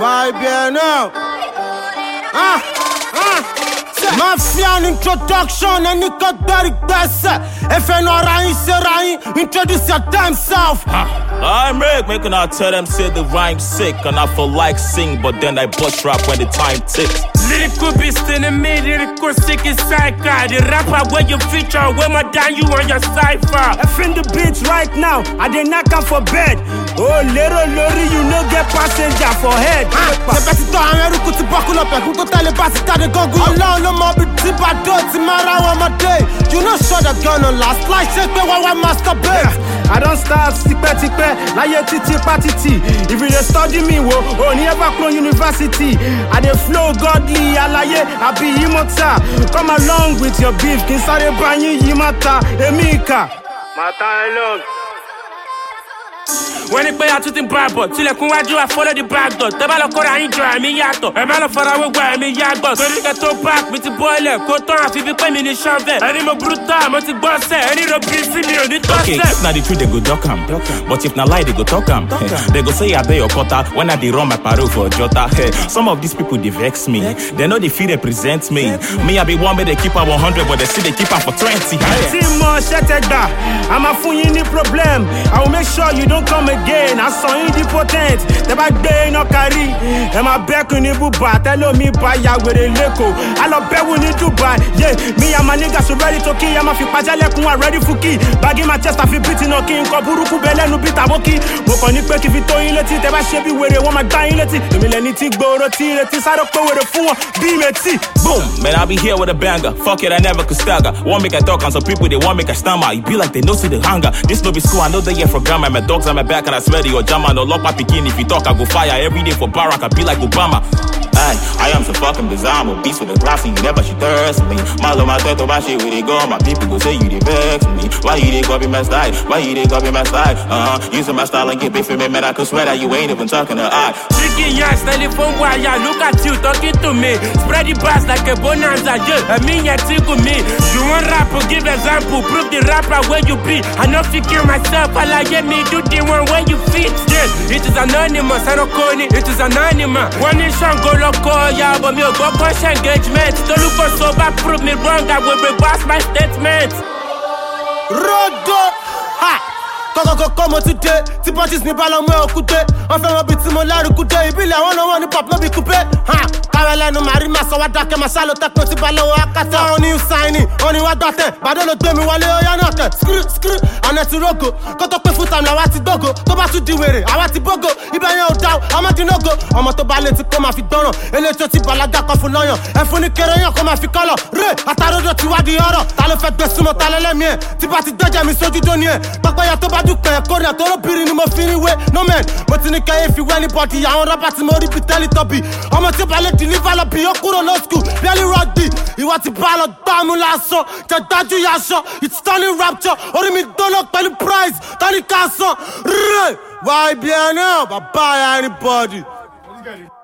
YBNL. Mafia introduction, and you got very best. If you know Ryan, say Ryan, introduce your damn self. I'm Rick, making I tell them say the rhyme sick, and I feel like sing, but then I bust rap when the time ticks. Lyrical beast in the mid, lyrical sick inside guy. The rapper where you feature, where my down you on your cipher. F in the beats right now, I did not come for bed. Oh, little lorry, you no get passenger for head. The best to America to buckle up and go tell the best to the go. Allah no more be tip at dirty mara on my day. You know, shot a gun on last like shake me while I masturbate. I don't start stick like a titi patiti. If you study me, oh, never clone university. I dey flow godly, I be immortal. Come along with your beef, can start a banyi yimata, Emika. Mata alone. When it play out to the Bible, till I come wájú, I follow the back door. Tẹ́ bá lọ kọ́ra yín jọ àmì yàtọ̀. Ẹ má lọ fara wé gba àmì yàgbọ̀. Torí kẹ́ tó back mi ti bọ́ọ̀lẹ̀. Kó tán àfi bí pé mi ní ṣọ́ọ̀bẹ̀. Ẹni mo brutal, mo ti gbọ́ sẹ̀. Ẹni ro bí sí mi ò ní tọ́ sẹ̀. Okay, if na the truth, they go duck am. But if na lie, they go talk am. They go say I dey your quarter when I dey run my parole for Jota. Some of these people, they vex me. They know they feel represent me. Me, I be one, but they keep am 100, but they still they keep am for 20. Timo Shetega, I'm a funny problem. I will make sure you don't come again. I saw you potent. The back day no carry. And my back on the buba. Tell me buy ya with a leko. I love bet we need to buy. Yeah, me and my niggas are ready to kill. I'm a fi pajale kun ready for key. Bag in my chest, I fi beating no king. Koburuku bele no beat aboki. Mokoni pe ki fi to in leti. Teba shebi were one my guy in leti. The millenity go roti leti. Sado ko with a fool. Be meti. Boom, man, I be here with a banger. Fuck it, I never could stagger. One make I talk on some people, they want make I stammer. It be like they know see the hunger. This no be school, I know they here for grammar. My dogs on my back and I swear or jama. No lock my picking. If you talk, I go fire every day for Barack. I be like Obama. I am so fucking bizarre. I'm a beast with a glass and you never should thirst me. Malo my teto, my shit where they go. My people go say you they vex me. Why you they copy my style? Why you they copy my style? Using my style and get big for me, man. I could swear that you ain't even talking to I. Tricky young, telephone wire. Look at you talking to me. Spread the bass like a bonanza. Yeah, I mean you tickle me. You want rap, give example. Prove the rapper where you be. I know figure myself. I like me do the one where you fit. Yeah, it is anonymous. I don't call it. It is anonymous. One nation go local, yeah, but me go conscious engagement. Don't look for sober, prove me wrong. I will reverse my statement. Rodo, ha. Koko come today. Tipotis ni balon me okute. On fait mon biti mon la recouté. Ibile one ni pop no be coupé. Ha. Kawele no mari ma so wa dake ma salo tek no ti balon akata. Oni you sign oni wa dote. Bado lo gbe mi wale o ya note. Skru. Aneti rogo. Ko to pe full time la wa ti dogo. To ba tu di were, awa ti bogo. Ibe yen o daw, ama di nogo. Omo to ba le ti ko ma fi doran. Ele to ti balaga ko fun loyan. E fun ni kere yan ko ma fi kolo. Re, atarodo ti wa di oro. Ta lo fe gbe sumo ta lele mi e. Ti ba ti doja mi soju do ni e. Papaya to ba dúpẹ́ kórìíra tó ló bìrì ni mo fi ní wé no man mo ti ní kẹ́yìn fi wẹ́ ní bọ́dì àwọn rọ́bà tí mo rí bí tẹ́lí tọ́bì ọmọ tí balẹ̀ deliver lọ bí ó kúrò lọ school bẹ́ẹ̀lì rugby ìwọ ti bá lọ gbámú lásán jẹ dájú yaṣọ it's turning rapture orí mi dọ́lọ́ pẹ̀lú price tọ́ni ká sàn rẹ̀ YBNL bàbá anybody.